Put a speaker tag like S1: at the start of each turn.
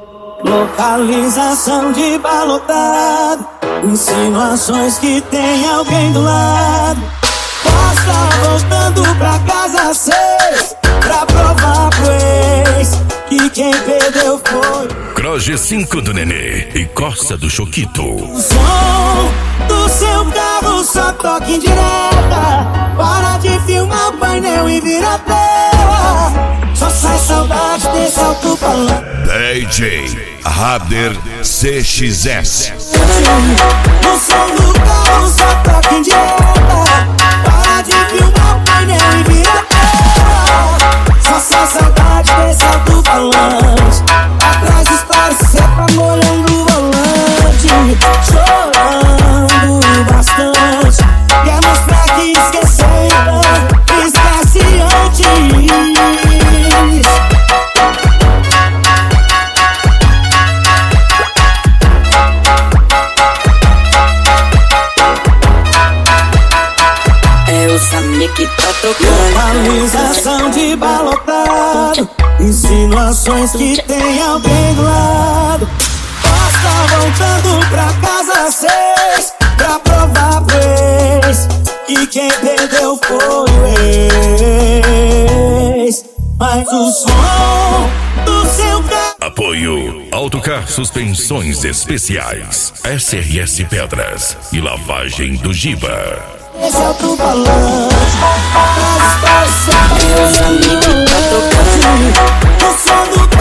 S1: Localização de balotado, insinuações que tem alguém do lado. Costa voltando pra casa 6, pra provar pro ex que quem perdeu foi
S2: Croge 5 do Nenê e Costa do Choquito.
S1: o som do seu carro, só toca em direta. Para de filmar o painel e vira tela. Só sai saudade desse alto-falante.
S2: DJ Rader CXS.
S1: O som do carro, só toca em direta. Para de filmar o painel e vira tela. Só sai saudade desse alto-falante. Atrás história seca molhando o volante. Chorando bastante. Quer mostrar que esqueceu, esquece antes.
S3: É o Samir que tá tocando.
S1: Localização de balotado, insinuações que tem alguém do lado. Costa voltando pra casa 6, pra provar pro ex que quem perdeu foi o ex. Mas o som do seu carro.
S2: Apoio Autocar Suspensões Especiais, SRS Pedras e Lavagem do Giba.
S1: Esse alto-falante, as histórias
S3: É o Samir que tá tocando.
S1: o som do